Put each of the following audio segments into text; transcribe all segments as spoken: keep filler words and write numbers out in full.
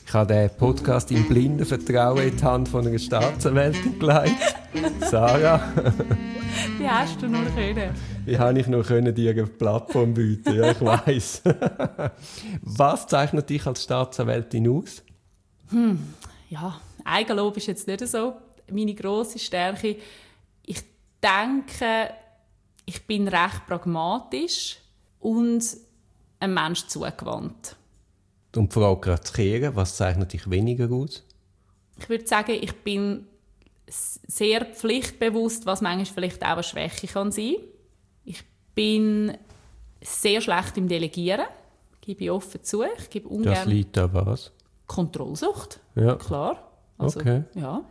Ich habe den Podcast im blinden Vertrauen in die Hand von einer Staatsanwältin gelegt. Sarah. Wie hast du nur können? Wie habe ich nur können dir eine Plattform bieten? Ja, ich weiss. Was zeichnet dich als Staatsanwältin aus? Hm, ja, Eigenlob ist jetzt nicht so meine grosse Stärke. Ich denke, ich bin recht pragmatisch und ein Mensch zugewandt. Um die Frage gerade zu kehren, was zeichnet dich weniger aus? Ich würde sagen, ich bin sehr pflichtbewusst, was manchmal vielleicht auch eine Schwäche kann sein. Ich bin sehr schlecht im Delegieren, gebe ich offen zu. Ich gebe ungern das liegt an was? Kontrollsucht, ja. Klar. Also, okay. Ja.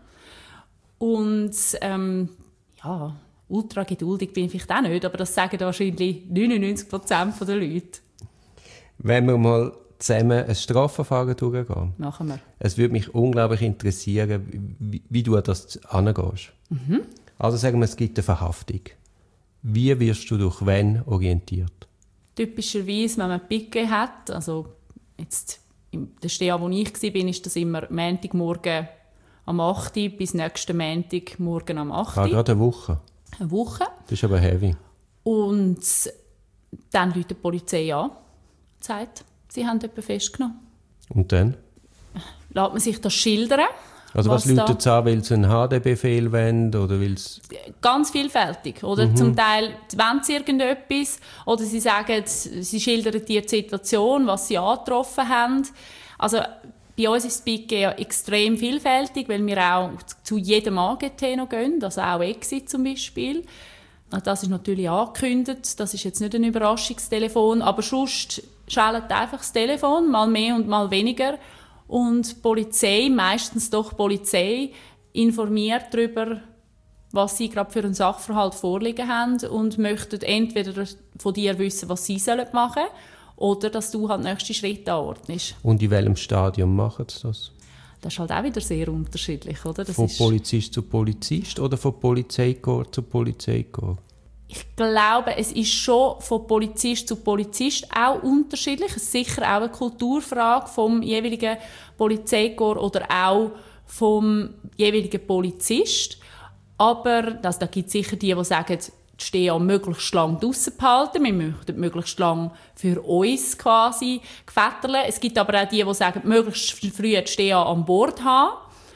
Und ähm, ja, ultra geduldig bin ich vielleicht auch nicht, aber das sagen wahrscheinlich neunundneunzig Prozent der Leute. Wenn wir mal zusammen ein Strafverfahren durchgehen. Machen wir. Es würde mich unglaublich interessieren, wie, wie du an das angehst. Mhm. Also sagen wir, es gibt eine Verhaftung. Wie wirst du durch wen orientiert? Typischerweise, wenn man Picke hat, also jetzt in der Stelle, wo ich war, ist das immer Montagmorgen am acht Uhr bis nächsten Montagmorgen am acht Uhr. Ah, gerade eine Woche? Eine Woche. Das ist aber heavy. Und dann ruft die Polizei an und sagt, sie haben jemanden festgenommen. Und dann? Lässt man sich das schildern? Also was, was läutet es an, weil sie einen H D-Befehl wollen? Oder weil's ganz vielfältig. Oder mhm. Zum Teil wollen sie irgendetwas. Oder sie sagen, sie schildern dir die Situation, was sie angetroffen haben. Also bei uns ist das Picke ja extrem vielfältig, weil wir auch zu jedem A G T noch gehen, also auch Exit zum Beispiel. Das ist natürlich angekündigt, das ist jetzt nicht ein Überraschungstelefon, aber sonst schaltet einfach das Telefon, mal mehr und mal weniger. Und die Polizei, meistens doch die Polizei, informiert darüber, was sie gerade für einen Sachverhalt vorliegen haben und möchten entweder von dir wissen, was sie machen sollen, oder dass du halt nächste Schritte anordnest. Und in welchem Stadium machen sie das? Das ist halt auch wieder sehr unterschiedlich, oder? Das von ist Polizist zu Polizist oder von Polizeikorps zu Polizeikorps? Ich glaube, es ist schon von Polizist zu Polizist auch unterschiedlich. Es ist sicher auch eine Kulturfrage vom jeweiligen Polizeikorps oder auch vom jeweiligen Polizist. Aber also, da gibt es sicher die, die sagen, die Steher möglichst lang draussen behalten. Wir möchten möglichst lang für uns quasi gefetterlen. Es gibt aber auch die, die sagen, möglichst früh die Steher an Bord haben.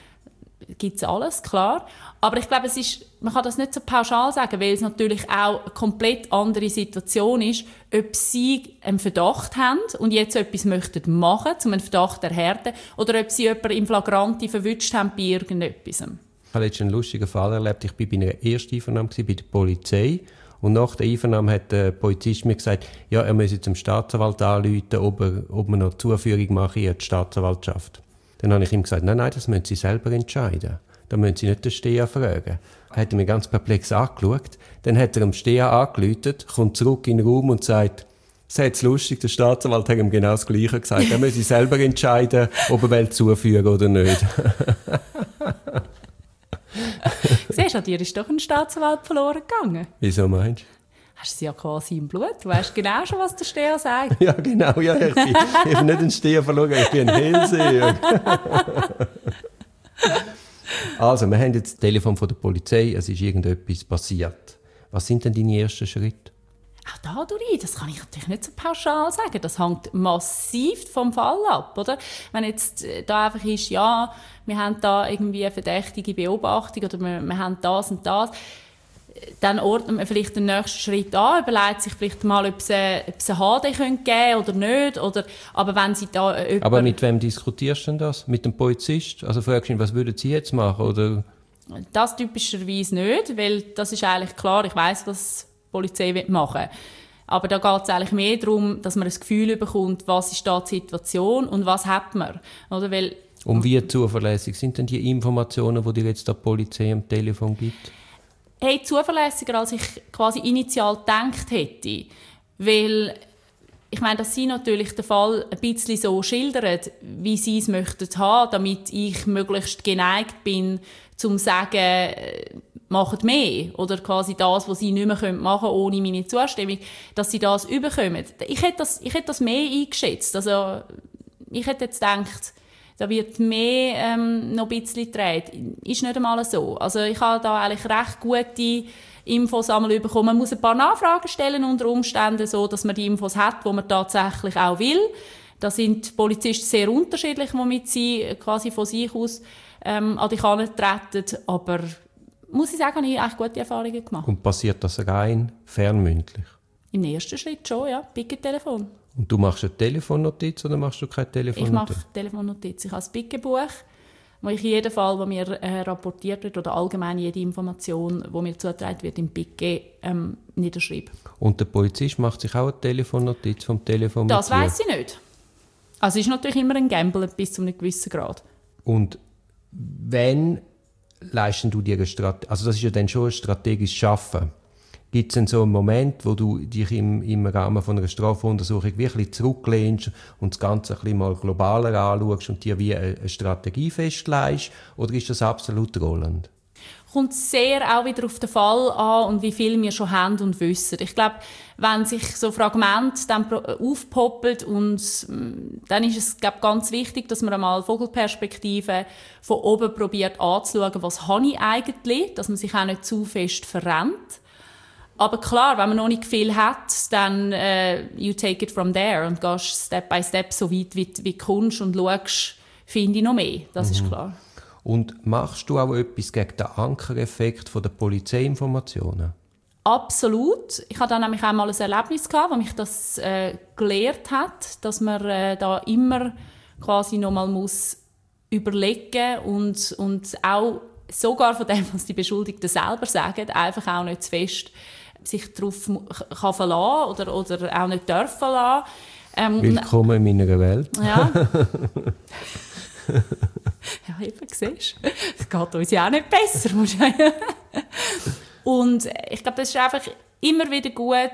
Gibt es alles, klar. Aber ich glaube, es ist, man kann das nicht so pauschal sagen, weil es natürlich auch eine komplett andere Situation ist, ob sie einen Verdacht haben und jetzt etwas möchten machen, um einen Verdacht zu erhärten, oder ob sie jemanden im Flagranti verwünscht haben bei irgendetwas. Ich habe jetzt einen lustigen Fall erlebt. Ich war bei einer ersten Einvernahme bei der Polizei. Und nach der Einvernahme hat der Polizist mir gesagt, ja, er müsse zum Staatsanwalt anrufen, ob er, ob man noch Zuführung mache in die Staatsanwaltschaft. Dann habe ich ihm gesagt, nein, nein, das müssen Sie selber entscheiden. Da müssen Sie nicht den Steher fragen. Er hat mich ganz perplex angeschaut. Dann hat er am Steher angerufen, kommt zurück in den Raum und sagt, «Sei jetzt lustig, der Staatsanwalt hat ihm genau das Gleiche gesagt. Er müsse selber entscheiden, ob er will zuführen oder nicht.» Siehst du, dir ist doch ein Staatsanwalt verloren gegangen. Wieso meinst du? Hast du sie ja quasi im Blut. Du weißt genau schon, was der Steher sagt. Ja, genau. Ja, ich, bin, ich bin nicht ein Steher verloren, ich bin ein Hellseher. Also, wir haben jetzt das Telefon von der Polizei, es ist irgendetwas passiert. Was sind denn deine ersten Schritte? Auch da, Dori, das kann ich natürlich nicht so pauschal sagen. Das hängt massiv vom Fall ab, oder? Wenn jetzt da einfach ist, ja, wir haben da irgendwie eine verdächtige Beobachtung oder wir, wir haben das und das, dann ordnet man vielleicht den nächsten Schritt an, überlegt sich vielleicht mal, ob es ein H D geben könnte oder nicht. Oder, aber wenn Sie da jemand... Aber mit wem diskutierst du denn das? Mit dem Polizist? Also fragst du ihn, was würden Sie jetzt machen? Oder? Das typischerweise nicht, weil das ist eigentlich klar, ich weiss, was die Polizei machen will. Aber da geht es eigentlich mehr darum, dass man ein Gefühl bekommt, was ist da die Situation und was hat man. Oder? Weil, und wie zuverlässig sind denn die Informationen, die dir jetzt die Polizei am Telefon gibt? Hey, zuverlässiger, als ich quasi initial gedacht hätte. Weil, ich meine, dass sie natürlich den Fall ein bisschen so schildern, wie sie es möchten haben, damit ich möglichst geneigt bin, zum zu sagen, macht mehr. Oder quasi das, was sie nicht mehr machen können, ohne meine Zustimmung, dass sie das überkommen. Ich hätte das, ich hätte das mehr eingeschätzt. Also, ich hätte jetzt gedacht, da wird mehr ähm, noch ein bisschen gedreht. Ist nicht einmal so. Also ich habe da eigentlich recht gute Infos einmal bekommen. Man muss ein paar Nachfragen stellen unter Umständen, so dass man die Infos hat, die man tatsächlich auch will. Da sind die Polizisten sehr unterschiedlich, womit sie quasi von sich aus ähm, an die Kante treten. Aber muss ich sagen, habe ich eigentlich gute Erfahrungen gemacht. Und passiert das rein fernmündlich? Im ersten Schritt schon, ja. Picke-Telefon. Und du machst eine Telefonnotiz oder machst du keine Telefonnotiz? Ich mache Telefonnotiz. Ich habe ein Picke-Buch, wo ich jeden Fall, der mir äh, rapportiert wird, oder allgemein jede Information, die mir zugetragen wird, im Picke ähm, niederschreibe. Und der Polizist macht sich auch eine Telefonnotiz vom Telefon Das weiss ich nicht. Also es ist natürlich immer ein Gamble bis zu einem gewissen Grad. Und wenn leisten du dir eine Strategie, also das ist ja dann schon ein strategisches Schaffen. Gibt es denn so einen Moment, wo du dich im, im Rahmen von einer Strafuntersuchung wirklich zurücklehnst und das Ganze ein bisschen mal globaler anschaust und dir wie eine, eine Strategie festlegst? Oder ist das absolut rollend? Kommt sehr auch wieder auf den Fall an und wie viel wir schon haben und wissen. Ich glaube, wenn sich so Fragmente dann aufpoppeln und dann ist es glaub, ganz wichtig, dass man einmal Vogelperspektive von oben probiert anzuschauen, was habe ich eigentlich, dass man sich auch nicht zu fest verrennt. Aber klar, wenn man noch nicht viel hat, dann äh, you take it from there und gehst Step by Step so weit, wie, wie du kommst und schaust, finde ich noch mehr. Das mhm. ist klar. Und machst du auch etwas gegen den Ankereffekt der Polizeiinformationen? Absolut. Ich hatte dann nämlich auch mal ein Erlebnis gehabt, wo mich das äh, gelehrt hat, dass man äh, da immer quasi noch mal muss überlegen und und auch sogar von dem, was die Beschuldigten selber sagen, einfach auch nicht zu fest sich darauf kann verlassen oder oder auch nicht dürfen lassen. Ähm, Willkommen in meiner Welt. Ja. Ja, eben, siehst du. Es geht uns ja auch nicht besser. Und ich glaube, das ist einfach immer wieder gut,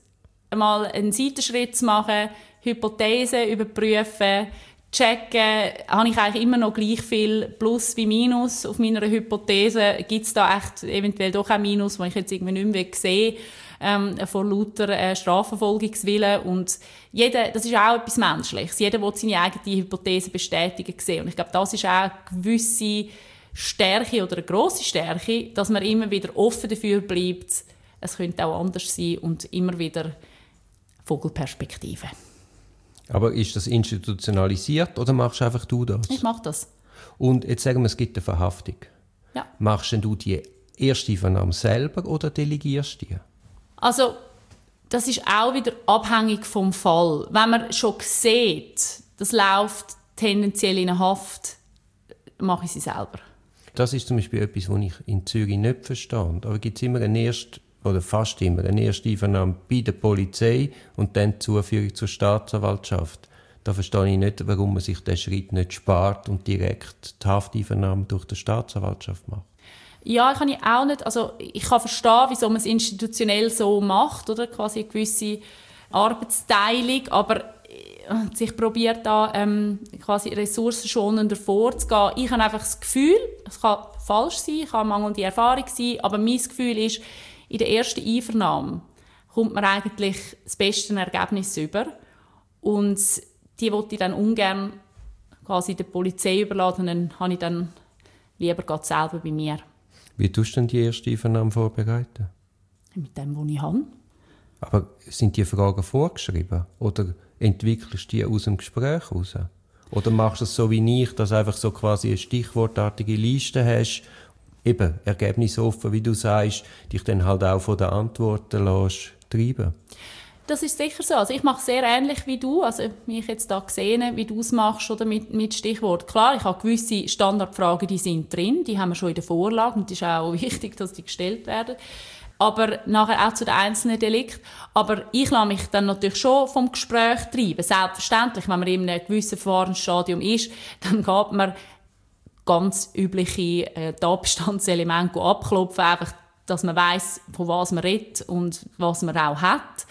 einmal einen Seitenschritt zu machen, Hypothesen überprüfen, checken, habe ich eigentlich immer noch gleich viel Plus wie Minus auf meiner Hypothese? Gibt es da echt eventuell doch ein Minus, das ich jetzt irgendwie nicht mehr sehe, ähm, vor lauter äh, Strafverfolgungswillen? Und jeder, das ist auch etwas Menschliches. Jeder will seine eigene Hypothese bestätigen sehen. Und ich glaube, das ist auch eine gewisse Stärke oder eine grosse Stärke, dass man immer wieder offen dafür bleibt, es könnte auch anders sein und immer wieder Vogelperspektive. Aber ist das institutionalisiert oder machst du einfach du das? Ich mache das. Und jetzt sagen wir, es gibt eine Verhaftung. Ja. Machst du die erste Vernahme selber oder delegierst du die? Also, das ist auch wieder abhängig vom Fall. Wenn man schon sieht, das läuft tendenziell in eine Haft, mache ich sie selber. Das ist zum Beispiel etwas, was ich in Zürich nicht verstehe. Aber gibt es immer eine erste, oder fast immer, eine erste Einvernahme bei der Polizei und dann die Zuführung zur Staatsanwaltschaft. Da verstehe ich nicht, warum man sich diesen Schritt nicht spart und direkt die Hafteinvernahme durch die Staatsanwaltschaft macht. Ja, kann ich auch nicht. Also ich kann verstehen, wieso man es institutionell so macht, oder quasi eine gewisse Arbeitsteilung, aber sich probiert da ähm, quasi ressourcenschonender vorzugehen. Ich habe einfach das Gefühl, es kann falsch sein, kann mangelnde Erfahrung sein, aber mein Gefühl ist, in der ersten Einvernahme kommt man eigentlich das beste Ergebnis über und die wollte ich dann ungern quasi der Polizei überladen, dann habe ich dann lieber gerade selber bei mir. Wie tust du denn die erste Einvernahme vorbereiten? Mit dem, was ich habe. Aber sind die Fragen vorgeschrieben oder entwickelst du die aus dem Gespräch heraus? Oder machst du es so wie ich, dass du einfach so quasi eine stichwortartige Liste hast, eben ergebnisoffen, wie du sagst, dich dann halt auch von den Antworten lässt treiben? Das ist sicher so. Also ich mache sehr ähnlich wie du, also wie ich jetzt da gesehen, wie du es machst oder mit, mit Stichwort. Klar, ich habe gewisse Standardfragen, die sind drin, die haben wir schon in der Vorlage und es ist auch wichtig, dass die gestellt werden. Aber nachher auch zu den einzelnen Delikten. Aber ich lasse mich dann natürlich schon vom Gespräch treiben. Selbstverständlich, wenn man in einem gewissen Verfahrensstadium ist, dann geht man ganz übliche äh, Tatbestandselemente abklopfen, einfach, dass man weiss, von was man redet und was man auch hat.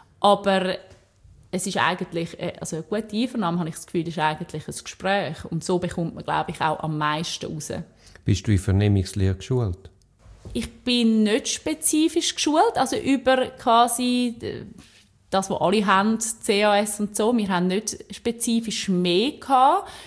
Aber es ist eigentlich, also eine gute Einvernahme, habe ich das Gefühl, ist eigentlich ein Gespräch. Und so bekommt man, glaube ich, auch am meisten raus. Bist du in Vernehmungslehre geschult? Ich bin nicht spezifisch geschult, also über quasi das, was alle haben, C A S und so. Wir haben nicht spezifisch mehr gehabt.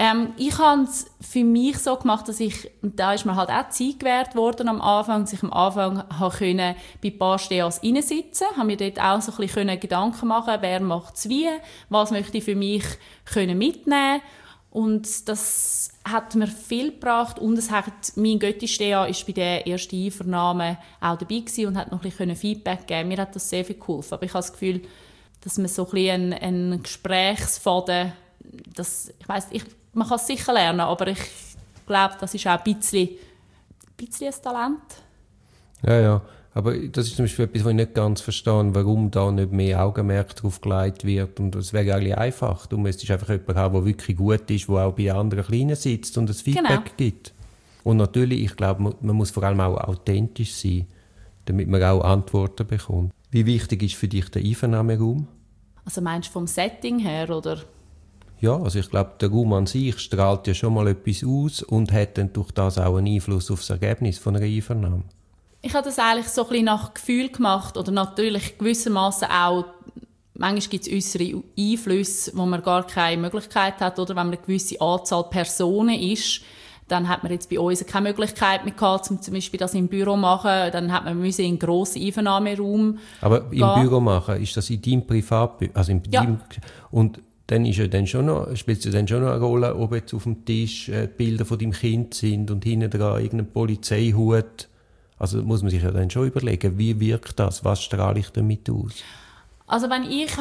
Ähm, ich habe es für mich so gemacht, dass ich, und da ist mir halt auch Zeit gewährt worden am Anfang, dass ich am Anfang habe können, bei ein paar Steas reinsitzen, habe mir dort auch so ein bisschen Gedanken machen, wer macht es wie, was möchte ich für mich können mitnehmen. Und das hat mir viel gebracht und es hat, mein Götti-Stea war bei der ersten Einvernahme auch dabei gewesen und hat noch ein bisschen Feedback geben. Mir hat das sehr viel geholfen. Aber ich habe das Gefühl, dass man so ein bisschen einen, einen Gesprächsfaden, das, ich weiss, ich, man kann es sicher lernen, aber ich glaube, das ist auch ein bisschen, ein bisschen ein Talent. Ja, ja. Aber das ist zum Beispiel etwas, was ich nicht ganz verstehe, warum da nicht mehr Augenmerk drauf gelegt wird. Und es wäre eigentlich einfach. Du müsstest einfach jemanden haben, der wirklich gut ist, der auch bei anderen Kleinen sitzt und ein Feedback genau. gibt. Und natürlich, ich glaube, man muss vor allem auch authentisch sein, damit man auch Antworten bekommt. Wie wichtig ist für dich der Einvernahmeraum? Also meinst du vom Setting her, oder? Ja, also ich glaube, der Raum an sich strahlt ja schon mal etwas aus und hat dann durch das auch einen Einfluss auf das Ergebnis von einer Einvernahme. Ich habe das eigentlich so ein bisschen nach Gefühl gemacht oder natürlich gewissermaßen auch, manchmal gibt es äußere Einflüsse, wo man gar keine Möglichkeit hat, oder wenn man eine gewisse Anzahl Personen ist, dann hat man jetzt bei uns keine Möglichkeit mehr gehabt, um zum Beispiel das im Büro zu machen, dann hat man müssen in einen grossen Einvernahmeraum Aber gehen. Im Büro machen, ist das in deinem Privatbüro? Also in ja. deinem, und dann ist ja dann schon noch, spielt es ja dann schon noch eine Rolle, ob jetzt auf dem Tisch äh, Bilder von deinem Kind sind und hinten dran irgendein Polizeihut. Also muss man sich ja dann schon überlegen, wie wirkt das, was strahle ich damit aus? Also wenn ich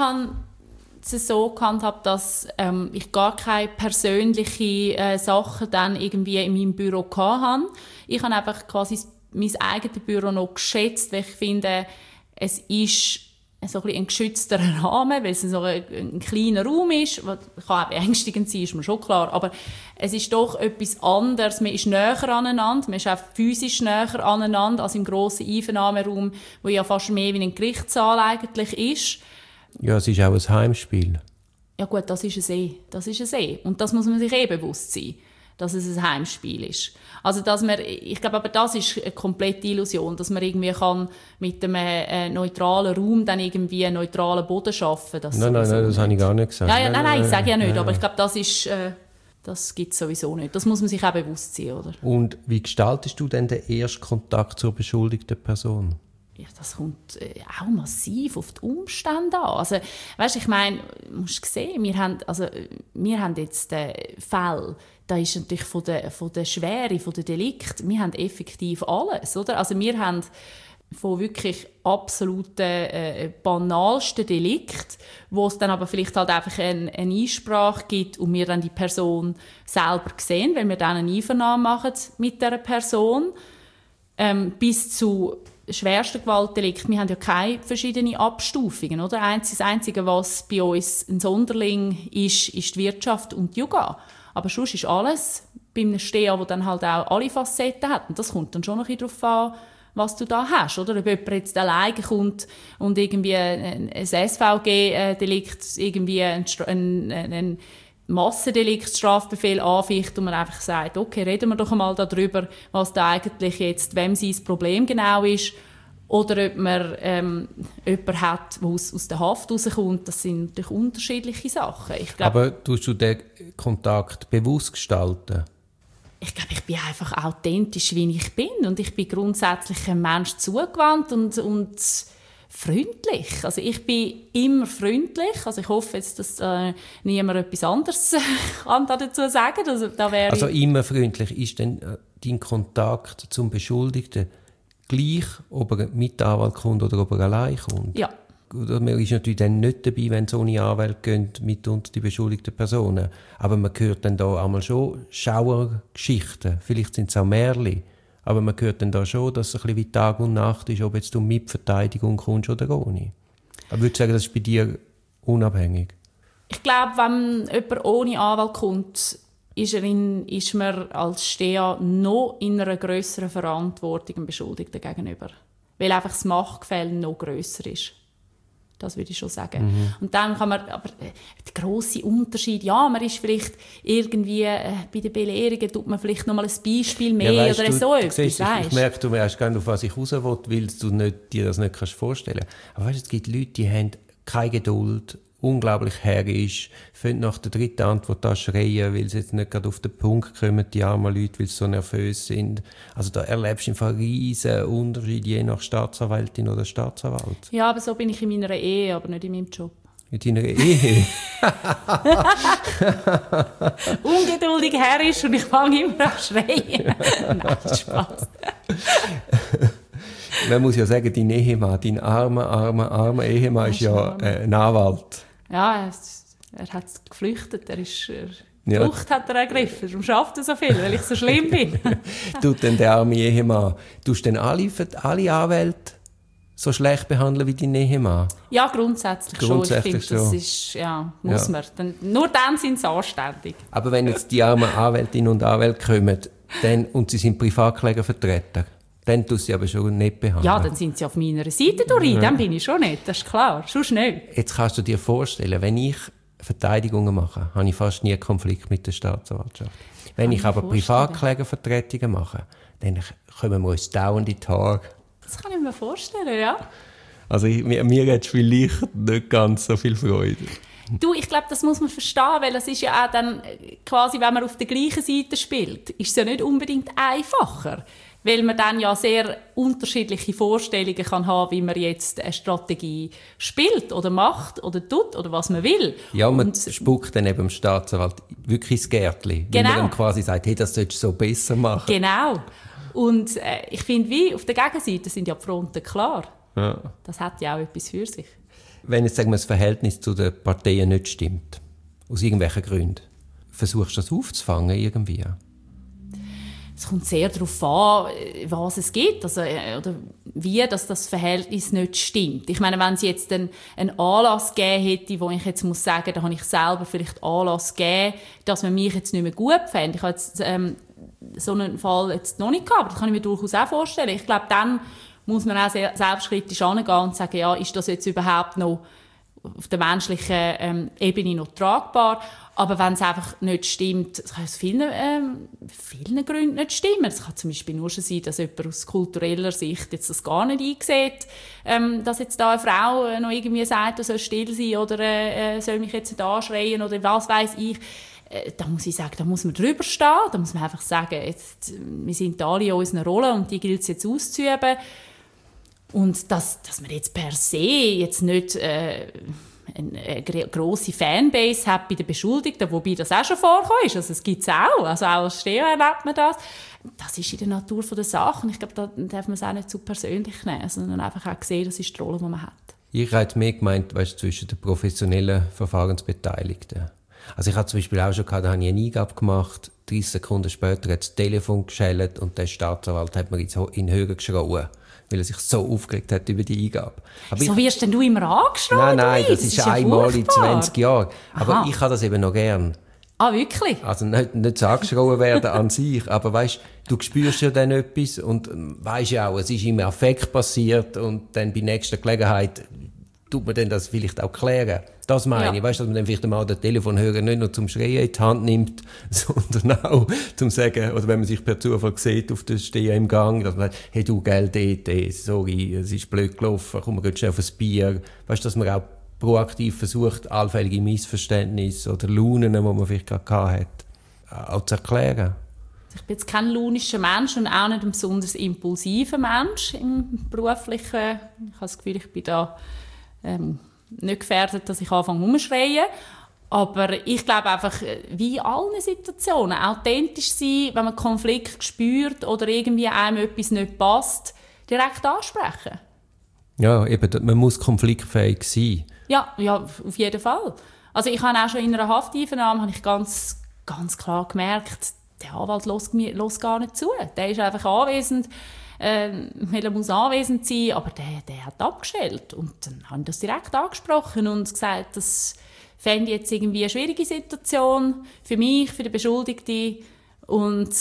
es so gehandhabt, dass ähm, ich gar keine persönlichen äh, Sachen dann irgendwie in meinem Büro hatte. Ich habe einfach quasi mein eigenes Büro noch geschätzt, weil ich finde, es ist so ein, ein geschützter Rahmen, weil es so ein, ein kleiner Raum ist, was kann auch beängstigend sein, ist mir schon klar, aber es ist doch etwas anderes, man ist näher aneinander, man ist auch physisch näher aneinander als im grossen Einvernahmeraum, wo ja fast mehr wie ein Gerichtssaal eigentlich ist. Ja, es ist auch ein Heimspiel. Ja gut, das ist es eh, das ist es eh. Und das muss man sich eh bewusst sein, dass es ein Heimspiel ist. Also, dass man, ich glaube, aber das ist eine komplette Illusion, dass man irgendwie kann mit einem äh, neutralen Raum dann irgendwie einen neutralen Boden schaffen kann. Nein, nein, nein, das habe ich gar nicht gesagt. Ja, ja, nein, nein, ich sage ja nicht, nein, aber nein. ich glaube, das ist, äh, das gibt es sowieso nicht. Das muss man sich auch bewusst sein, oder? Und wie gestaltest du denn den ersten Kontakt zur beschuldigten Person? Ja, das kommt äh, auch massiv auf die Umstände an. Also, weißt, ich meine, du musst sehen, wir haben, also, wir haben jetzt den Fall, da ist natürlich von der, von der Schwere, von der Delikt, wir haben effektiv alles, oder? Also wir haben von wirklich absoluten äh, banalsten Delikt, wo es dann aber vielleicht halt einfach eine, eine Einsprache gibt und wir dann die Person selber sehen, wenn wir dann eine Einvernahme machen mit dieser Person, ähm, bis zu schwersten Gewaltdelikt. Wir haben ja keine verschiedenen Abstufungen, oder? Das Einzige, was bei uns ein Sonderling ist, ist die Wirtschaft und die Yoga. Aber sonst ist alles bei einem Stea, der dann halt auch alle Facetten hat. Und das kommt dann schon noch ein bisschen darauf an, was du da hast, oder? Ob jemand jetzt alleine kommt und irgendwie ein, ein S V G-Delikt, irgendwie ein, ein, ein Massendeliktsstrafbefehl anficht und man einfach sagt, okay, reden wir doch einmal darüber, was da eigentlich jetzt, wem sein Problem genau ist. Oder ob man ähm, jemanden hat, der aus, aus der Haft rauskommt. Das sind natürlich unterschiedliche Sachen. Ich glaub, Aber tust du den Kontakt bewusst gestalten? Ich glaube, ich bin einfach authentisch, wie ich bin. Und ich bin grundsätzlich ein Mensch zugewandt und, und freundlich. Also ich bin immer freundlich. Also ich hoffe jetzt, dass äh, niemand etwas anderes kann dazu sagen. Also, da wäre also immer freundlich. Ist denn äh, dein Kontakt zum Beschuldigten gleich, ob er mit Anwalt kommt oder ob er allein kommt? Ja. Man ist natürlich dann nicht dabei, wenn so ohne Anwalt gehen, mit unter die beschuldigten Personen. Aber man hört dann da einmal schon Schauergeschichten. Vielleicht sind es auch Märchen. Aber man hört dann da schon, dass es ein bisschen wie Tag und Nacht ist, ob jetzt du mit Verteidigung kommst oder ohne. Aber würdest du sagen, das ist bei dir unabhängig? Ich glaube, wenn jemand ohne Anwalt kommt, ist, er in, ist man als Stea noch in einer grösseren Verantwortung dem Beschuldigten gegenüber. Weil einfach das Machtgefälle noch grösser ist. Das würde ich schon sagen. Mhm. Und dann kann man, aber äh, der grosse Unterschied, ja, man ist vielleicht irgendwie, äh, bei den Belehrungen tut man vielleicht noch mal ein Beispiel mehr ja, weißt, oder du, so du etwas, siehst, ich, ich merke, du weißt gar nicht, auf was ich raus will, weil du nicht, dir das nicht kannst vorstellen kannst. Aber weißt, es gibt Leute, die haben keine Geduld, unglaublich herrisch, fängt nach der dritten Antwort an schreien, weil sie jetzt nicht gerade auf den Punkt kommen, die armen Leute, weil sie so nervös sind. Also da erlebst du einfach riesen Unterschied, je nach Staatsanwältin oder Staatsanwalt. Ja, aber so bin ich in meiner Ehe, aber nicht in meinem Job. In deiner Ehe? Ungeduldig herrisch und ich fange immer an zu schreien. Nein, Spaß. Man muss ja sagen, dein Ehemann, dein armer, armer, armer Ehemann ist ja äh, ein Anwalt. Ja, er, er hat geflüchtet. Er ist, er, die ja. Flucht hat er ergriffen. Darum schafft er so viel, weil ich so schlimm bin. Tut denn der arme Ehemann, tust du denn alle, alle Anwälte so schlecht behandeln wie dein Ehemann? Ja, grundsätzlich, grundsätzlich schon. Ich finde, das schon. ist, ja, muss ja. man. Dann, nur dann sind sie anständig. Aber wenn jetzt die armen Anwältinnen und Anwälte kommen dann, und sie sind Privatklägervertreter, dann tust du sie aber schon nicht behandeln. Ja, dann sind sie auf meiner Seite durch. Ja. Dann bin ich schon nicht, das ist klar. Schon schnell. Jetzt kannst du dir vorstellen, wenn ich Verteidigungen mache, habe ich fast nie einen Konflikt mit der Staatsanwaltschaft. Wenn ich, ich aber Privatklägervertretungen mache, dann kommen wir uns dauernd in die Haare. Das kann ich mir vorstellen, ja. Also ich, mir, mir hat es vielleicht nicht ganz so viel Freude. Du, ich glaube, das muss man verstehen, weil es ist ja auch dann quasi, wenn man auf der gleichen Seite spielt, ist es ja nicht unbedingt einfacher. Weil man dann ja sehr unterschiedliche Vorstellungen kann haben, wie man jetzt eine Strategie spielt oder macht oder tut oder was man will. Ja, und man und spuckt dann eben dem Staatsanwalt wirklich ins Gärtchen. Genau. Wenn man dann quasi sagt, hey, das solltest du so besser machen. Genau. Und äh, ich finde, wie auf der Gegenseite sind ja die Fronten klar. Ja. Das hat ja auch etwas für sich. Wenn jetzt sagen wir, das Verhältnis zu den Parteien nicht stimmt, aus irgendwelchen Gründen, versuchst du das aufzufangen irgendwie? Es kommt sehr darauf an, was es gibt, also, oder wie dass das Verhältnis nicht stimmt. Ich meine, wenn es jetzt einen, einen Anlass gegeben hätte, wo ich jetzt muss sagen, da habe ich selber vielleicht Anlass gegeben, dass man mich jetzt nicht mehr gut fände. Ich habe jetzt ähm, so einen Fall jetzt noch nicht gehabt, aber das kann ich mir durchaus auch vorstellen. Ich glaube, dann muss man auch sehr selbstkritisch angehen und sagen, ja, ist das jetzt überhaupt noch auf der menschlichen ähm, Ebene noch tragbar? Aber wenn es einfach nicht stimmt, das kann aus vielen, ähm, vielen Gründen nicht stimmen. Es kann zum Beispiel nur schon sein, dass jemand aus kultureller Sicht jetzt das gar nicht einsieht, ähm, dass jetzt da eine Frau äh, noch irgendwie sagt, du sollst still sein oder äh, soll mich jetzt nicht anschreien oder was weiss ich. Äh, da muss ich sagen, da muss man drüber stehen. Da muss man einfach sagen, jetzt, wir sind alle in unseren Rollen und die gilt es jetzt auszuüben. Und dass, dass man jetzt per se jetzt nicht äh, eine, eine grosse Fanbase hat bei den Beschuldigten, wobei das auch schon vorgekommen ist. Also es gibt es auch. Also auch als Steher erlebt man das. Das ist in der Natur der Sache. Und ich glaube, da darf man es auch nicht zu persönlich nehmen, sondern einfach auch sehen, das ist die Rolle, die man hat. Ich habe mehr gemeint, weißt, zwischen den professionellen Verfahrensbeteiligten. Also ich hatte zum Beispiel auch schon gehabt, da habe ich eine Eingabe gemacht, dreißig Sekunden später hat das Telefon geschellt und der Staatsanwalt hat mir in den Hörer geschrien, weil er sich so aufgeregt hat über die Eingabe. Aber so ich, wirst denn du immer angeschrien? Nein, nein, das, das ist, ist ja einmal in zwanzig Jahren. Aber Aha. ich habe das eben noch gern. Ah, wirklich? Also nicht, nicht so angeschrien werden an sich, aber weißt, du spürst ja dann etwas und weisst ja auch, es ist im Affekt passiert und dann bei nächster Gelegenheit tut man dann das vielleicht auch klären. Das meine ja. ich, weißt, dass man dann vielleicht mal den Telefonhörer nicht nur zum Schreien in die Hand nimmt, sondern auch zum Sagen, oder wenn man sich per Zufall sieht auf der Stehen im Gang, dass man sagt, hey du, gell, dort, sorry, es ist blöd gelaufen, komm, wir gehen schnell auf ein Bier. Weißt, dass man auch proaktiv versucht, allfällige Missverständnisse oder Launen, die man vielleicht gerade hatte, auch zu erklären. Ich bin jetzt kein launischer Mensch und auch nicht ein besonders impulsiver Mensch im Beruflichen. Ich habe das Gefühl, ich bin da ähm, nicht gefährdet, dass ich anfange rumzuschreien. Aber ich glaube einfach, wie in allen Situationen, authentisch sein, wenn man Konflikt spürt oder irgendwie einem etwas nicht passt, direkt ansprechen. Ja, eben, man muss konfliktfähig sein. Ja, ja, auf jeden Fall. Also ich habe auch schon in einer Hafteinvernahme habe ich ganz, ganz klar gemerkt, der Anwalt hört gar nicht zu. Der ist einfach anwesend, äh, weil er muss anwesend sein, aber der, der hat abgestellt. Und dann habe ich das direkt angesprochen und gesagt, das fände ich jetzt irgendwie eine schwierige Situation für mich, für den Beschuldigten. Und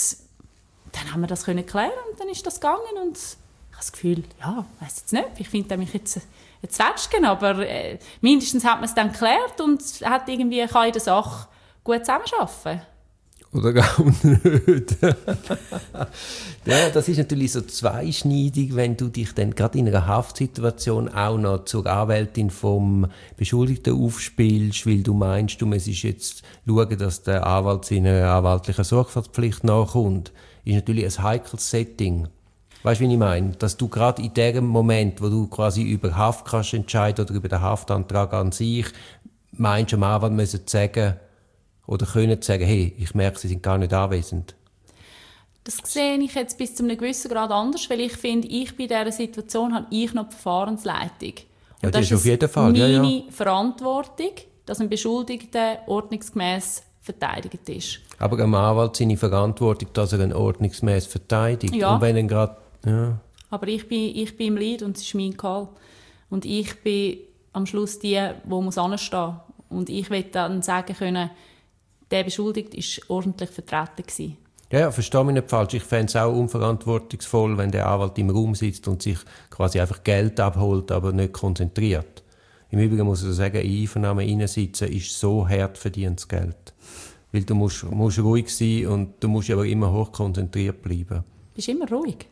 dann haben wir das können klären und dann ist das gegangen. Und ich habe das Gefühl, ja, ich weiss jetzt nicht, ich finde mich jetzt jetzt Zwetschgen, aber äh, mindestens hat man es dann geklärt und hat irgendwie, kann in der Sache gut zusammenarbeiten. Oder auch nicht. Ja, das ist natürlich so zweischneidig, wenn du dich dann gerade in einer Haftsituation auch noch zur Anwältin vom Beschuldigten aufspielst, weil du meinst, du müsstest jetzt schauen, dass der Anwalt seiner anwaltlichen Sorgfaltspflicht nachkommt. Ist natürlich ein heikles Setting. Weißt du, wie ich meine? Dass du gerade in dem Moment, wo du quasi über Haft kannst entscheiden oder über den Haftantrag an sich, meinst, am Anwalt müssen sagen oder können sagen, hey, ich merke, sie sind gar nicht anwesend. Das sehe ich jetzt bis zu einem gewissen Grad anders, weil ich finde, ich bei dieser Situation habe ich noch die Verfahrensleitung. Und ja, das, das ist auf jeden ist Fall meine ja, ja. Verantwortung, dass ein Beschuldigter ordnungsgemäß verteidigt ist. Aber am Anwalt seine Verantwortung, dass er ihn ordnungsgemäß verteidigt. Ja. Und wenn er gerade, ja. Aber ich bin, ich bin im Lead und es ist mein Call. Und ich bin am Schluss die, die muss anstehen. Und ich will dann sagen können, der Beschuldigte war ordentlich vertreten gewesen. Ja, ja, verstehe mich nicht falsch. Ich fände es auch unverantwortungsvoll, wenn der Anwalt im Raum sitzt und sich quasi einfach Geld abholt, aber nicht konzentriert. Im Übrigen muss ich sagen, in Einvernahmen reinsitzen ist so hart verdientes Geld. Weil du musst, musst ruhig sein und du musst aber immer hochkonzentriert bleiben. Bist du immer ruhig?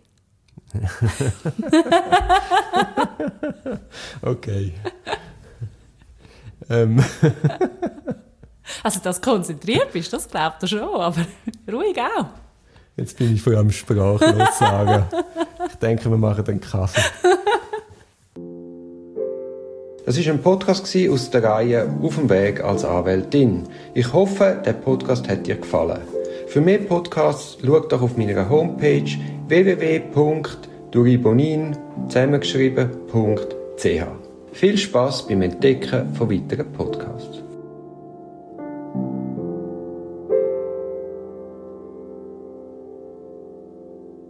Okay. ähm. Also, dass du konzentriert bist, das glaubt er schon, aber ruhig auch. Jetzt bin ich vor allem sprachlos sagen. Ich denke, wir machen den Kaffee. Das war ein Podcast aus der Reihe «Auf dem Weg als Anwältin». Ich hoffe, der Podcast hat dir gefallen. Für mehr Podcasts schau doch auf meiner Homepage w w w punkt duribonin zusammengeschrieben punkt c h. Viel Spass beim Entdecken von weiteren Podcasts.